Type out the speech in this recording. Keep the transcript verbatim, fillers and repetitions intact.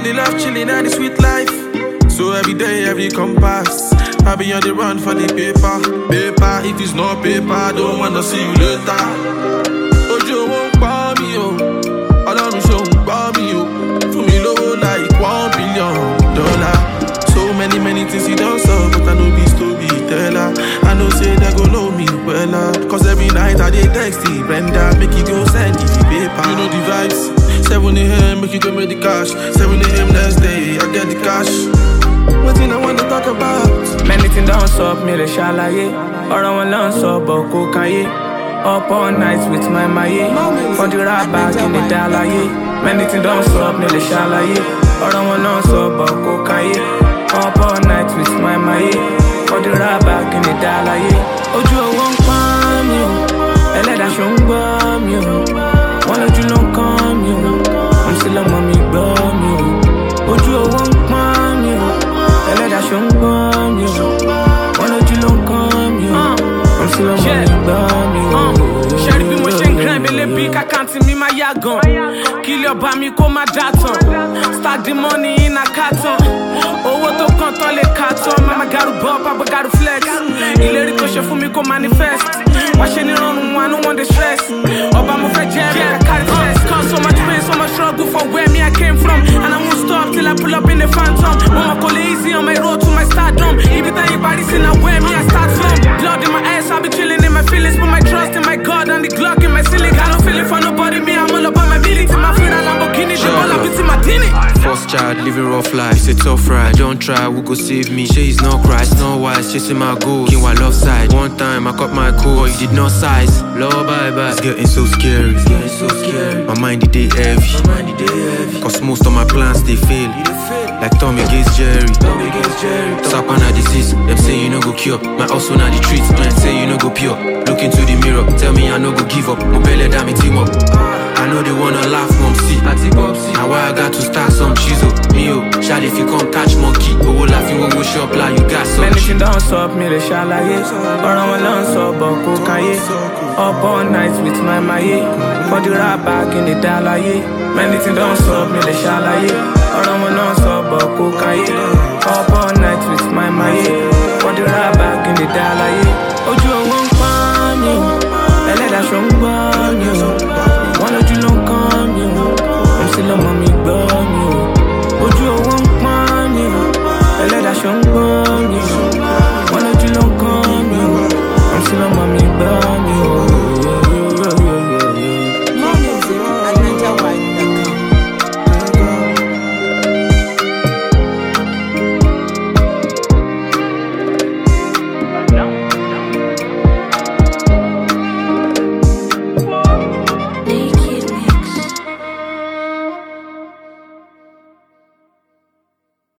the love, chilling and the sweet life. So every day, every compass, I be on the run for the paper. Paper, if it's not paper, I don't wanna see you later. Ojo won't buy me, oh. Ọlọ́run ṣòun gbọ́ mi, oh. Fún mi lówó like one billion dollar. So many, many things you don't solve, but I know be storyteller. I know say they go know me well, cause every night I dey text the Brenda, make you go send it the paper. You know the vibes. seven a.m. make you go make the cash. seven a.m. next day, I get the cash. What thing I wanna talk about? Many things don't stop me, they ṣàlàyé. Ọ̀rọ̀ wọn ló ń sọ bọ̀ kó káyé. Up all night with my maye. For the rap back in the dalaye. Many things don't stop me, they ṣàlàyé. Ọ̀rọ̀ wọn ló ń sọ bọ̀ kó káyé. Up all night with my maye. For the rap back in the dalaye. Ojú owó ń pọ́n mi o. Ẹlẹ́dàá ṣó ń gbọ́ mi o. Wọ́n lójú ló ń kán mi o. I'm still ọmọ mi gbọ́ mi o. Ojú owó ń pọ́n mi o. Ẹlẹ́dàá ṣó ń gbọ́ mi o. Wọ́n lójú ló ń kán mi o. I'm still ọmọ mi gbọ́ mi o. Ṣẹ́rí bí mo ṣe ń grind bí lébi kákàntì mi máa yá gan. Kí ilé ọba mi kó má dá tán. Start the money in a carton. Owó tó kàn tán lè ká tán. Mama garu bọ́, papa garu flex. Ìlérí tó ṣe fún mi kó manifest. Wá ṣe ní rọrùn wọn, I no want the stress. Ọba mo fẹ́ jẹ́ rí kákárí flex. Cause so much pain, so much struggle for where me I came from. And I won't stop till I pull up in the phantom. Mama call it easy on my road to my stardom. Ibi tá yín parí sí na where me I start from. Blood in my ass, I be chilling in my feelings. Put my trust in my God and the Glock in my ceiling. Got no feeling for nobody, me I'm all about my military. My feet a Lamborghini, the ball up into my tini. First child, living rough life, it's a tough ride. Don't try, who go save me? She is not Christ, no wise, chasing my goals. King love side. One time I cut my coat, but you did not size. Lord, bye bye. It's getting so scary. It's getting so scary. My mind it dey heavy. My mind it dey heavy. Cause most of my plans they fail. Like Tommy against Jerry. Tommy against Jerry. Sapana disease. Them say you no go cure. My also now the treats. Man say you no go pure. Look into the mirror. Tell me I no go give up. Mobile damn it team up. I know they wanna laugh, mom, see. Now why I got to start some chisel. Me, oh, child, if you come catch monkey, oh, we'll laugh, you won't go shop like you got some. Many things don't stop me, they ṣàlàyé. Ọ̀rọ̀ wọn ló ń sọ bọ̀ kó káyé. Up all night with my maye. For the rap back in the dalaye. Many things don't stop me, they ṣàlàyé. Ọ̀rọ̀ wọn ló ń sọ bọ̀ kó káyé. Up all night with my maye. For the rap back in the dalaye. Ojú owó ń pọ́n mi o. Ẹlẹ́dàá ṣó ń gbọ́ mi o.